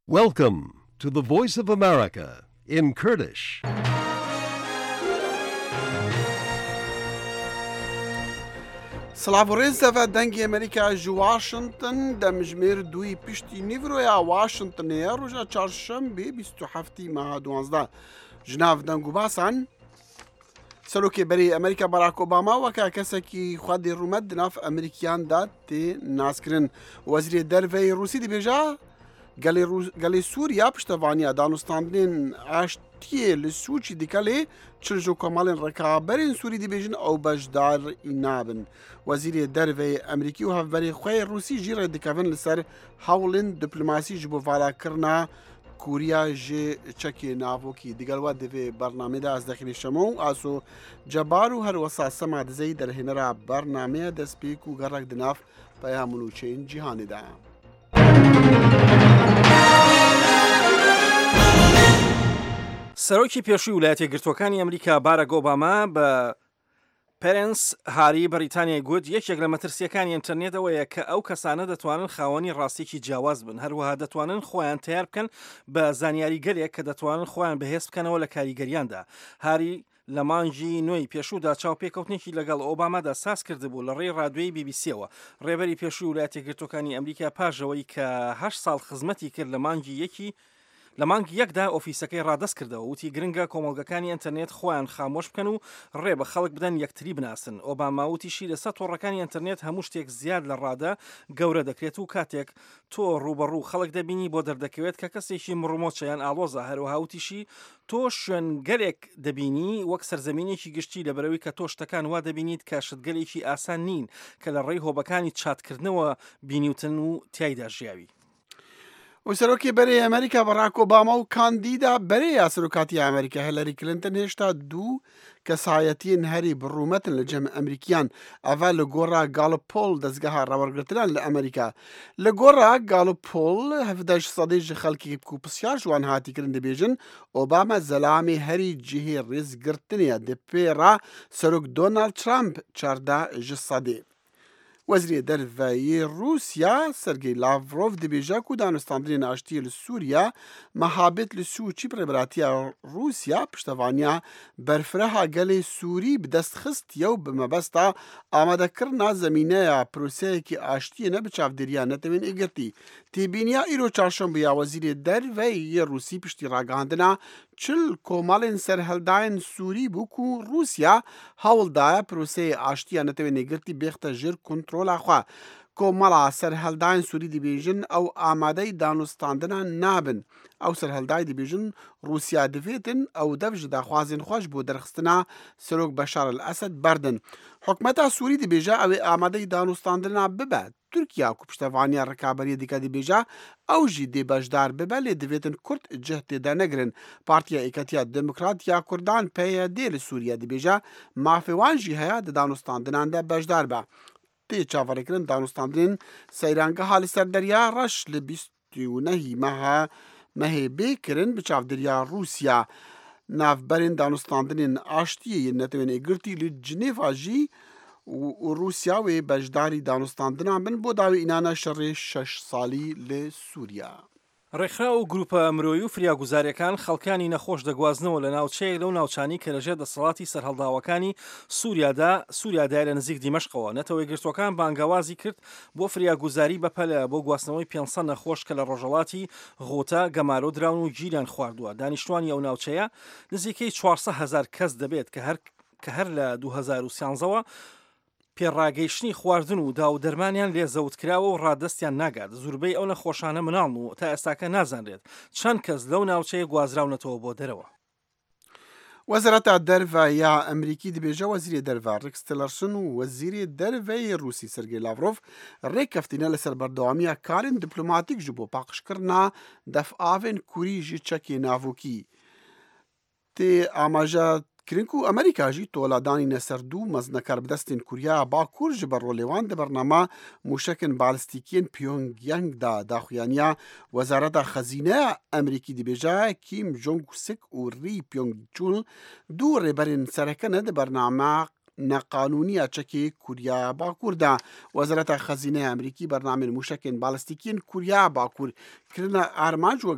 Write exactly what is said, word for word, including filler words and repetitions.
Welcome to the Voice of America in Kurdish. سلااوڕێز دەڤە دەنگی ئەمریکا ji Washington دەمژمێر دوی پشتی نیڤرۆیا Washingtonەیە ڕۆژە چارشەمبێ بیست و هەفتی مەها دوانزدە ji nav deng û basan Serokê berê Amerîka Barack Obama weke kesekî xwedê rûmet di nav Amerîkiyan de tê naskirin. Wezîrê Derveyê Rûsî dibêje gelê Sûriya piştevaniya danûstandinên aştiyê li Sûçî dikelê çil ji komalên rekaberên Sûrî dibêjin ew bejdar nabin. Wezîrê Derveyê Amerîkî û hevberê xwe yê Rûsî jî re dikevin li ser hewlên diplomasî ji bo valakirina Kûriya ji çekê navokî. Digel we divê bernamê de ez dexîne şemo û aso cebar û her wesa sema dizeyî derhênera bernameya destpêk û gerek di nav peya minûçeyên cîhanê de. سەرۆکی پێشووی ویلایەتە یەکگرتووەکانی ئەمریکا باراک ئۆباما بە پەرنس هاری بەریتانیای گوت یەکێک لە مەترسیەکانی ئینتەرنێتەوەیە کە ئەو کەسانە دەتوانن خاوەنی ڕاستێکی جیاواز بن، هەروەها دەتوانن خۆیان تیار بکەن بە زانیاری گەلێک کە دەتوانن خۆیان بەهێز بکەنەوە لە کاریگەریاندا. هاری لە مانگی نوێی پێشوودا چاوپێکەوتنێکی لەگەڵ ئۆبامادا ساز کردبوو لە ڕێی ڕادیۆی بی بی سیەوە. ڕێبەری پێشووی ویلایەتە یەکگرتووەکانی ئەمریکا پاشەوەی کە هەشت ساڵ خزمەتی کرد لە مانگی یەکی لە مانگی یەکدا ئۆفیسەکەی ڕادەست کردەوە وتی گرنگە کۆمەڵگەکانی ئینتەرنێت خۆیان خامۆش بکەن و ڕێ بە خەڵک بدەن یەکتری بناسن. ئۆباما وتیشی لەسەر تۆڕەکانی ئینتەرنێت هەموو شتێک زیاد لە ڕادە گەورە دەکرێت و کاتێک تۆ ڕوبەڕوو خەڵک دەبینی بۆ دەردەکەوێت کە کەسێکی مڕمۆچەیان ئاڵۆزە. هەروەها وتیشی تۆ شوێنگەلێک دەبینی وەک سەرزەمینێکی گشتی لەبەرەوەی کە تۆ شتەکان وا دەبینیت کە شتگەلێکی ئاسان نین کە لە ڕێی هۆبەکانی چاتکردنەوە بینیوتن و تیایدا ژیاوی. و سەرۆکی بەرەی ئەمریکا بەراک ئۆباما و کاندیدا بەرەی یاسەرۆکاتی ئەمریکا هیلاری کلینتن هێشتا دوو کەسایەتیان هەری بڕوومەتن لە جەم ئەمریکیان ئەڤە لە گۆڕا گاڵپۆل دەستگەها ڕاوەرگرتنان لە ئەمریکا. لە گۆڕا گاڵپۆل هەفتەش سەدەی ji xelkê ku pisyar ji wan hatîkirin dibêjin Obama zelamê herî cihê rêzgirtinê di pêra Serok Donald Trump çarda ji sedê. Wezîrê Derveyê Rûsya Sergey Lavrov dibêje ku danûstandinên aştiyê li Sûriya mehabet li Sûçî rêberatiya Rûsya piştevaniya berfireha gelê Sûrî bi dest xistiye û bi mebesta amadekirina zemîneya proseyekî aştiyê ne bi çavdêriya netewên êgirtî. Têbîniya îro çarşembiya Wezîrê Derveyê Rûsî piştî ragihandina çil komalên serhildayên Sûrî bû ku Rûsya hewl daye proseyê aştiya netewên êgirtî bêxte jir kontrola xwe. Komala serhildayên Sûrî dibêjin ew amadeyî danûstandina nabin. Ew serhildayî dibêjin Rûsya divêtin ew dev ji daxwazên xwe ji bo derxistina Serok Beşar el Esed berdin. Hikûmeta Sûrî dibêje ew ê amadeyî danûstandina bibe. Tirkiya ku piştevaniya rekaberiyê dike dibêje ew jî dê bejdar bibe lê divêtin Kurd cih tê dernegirin. Partiya Êketiya Demokrat ya Kurdan P Y D li Sûriye dibêje mafê wan jî heye di danûstandinan de bejdar be. Tê çavarêkirin danûstandinên seyrangeha li ser derya reş li bîst û nehî meha mehê bê kirin bi çavdêriya Rûsya. Navberên danûstandinên aştiyê yên netewên êgirtî li Cinêva jî û Rûsya wê bejdarî danûstandinan bin bo dawê înana şerê şeş salî li Sûriya. ڕێکخرا و گروپە مرۆیی و فریاگوزاریەکان خەڵکانی نەخۆش دەگوازنەوە لە ناوچەیەک لەو ناوچانی کە لەژێر دەسەڵاتی سەرهەڵداوەکانی سووریادا سووریادای لە نزیک دیمەشقەوە. نەتەوە یەکگرتووەکان بانگەوازی کرد بۆ فریاگوزاری بەپەلە بۆ گواستنەوەی پێنجسەد نەخۆش کە لە ڕۆژهەڵاتی غۆتا گەمارۆ دراون و گیریان خواردووە. دانیشتوانی ئەو ناوچەیە نزیکەی چوارسەد هەزار کەس دەبێت کە هەر لە دوو هەزار و سیانزەوە پێڕاگەیشتنی خواردن و داو دەرمانیان لێ زەوتکراوە و ڕادەستیان ناگات. زۆربەی ئەو نەخۆشانە مناڵن و تا ئێستاکە نازانرێت چەند کەس لەو ناوچەیە گوازراونەتەوە بۆ دەرەوە. وەزارەتا دەرڤەیە ئەمریکی دibêje Wezîrê Derve Rex Tillerson û Wezîrê Derveyê Rûsî Sergey Lavrov rêkeftin li ser berdewamiya karên diplomatîk ji bo paqijkirina defavên Kûrî ji çekê navokî. Tê amaje kirin ku Amerîka jî tola danîne ser dû meznekar bi destên Kûriya Bakur ji ber rolêwan di bernama mûşekên balîstîkiyên Pyongyang da daxuyaniya Wezareta Xezîneya Amerîkî dibêje Kim Jong-sik û Ri Pyong-chul dû rêberên serhekene di bernama neqanûniya çekê Kûriya Bakur da. Wezareta Xezîneya Amerîkî bernamên mûşekên balîstîkiyên Kûriya Bakur kirine armanc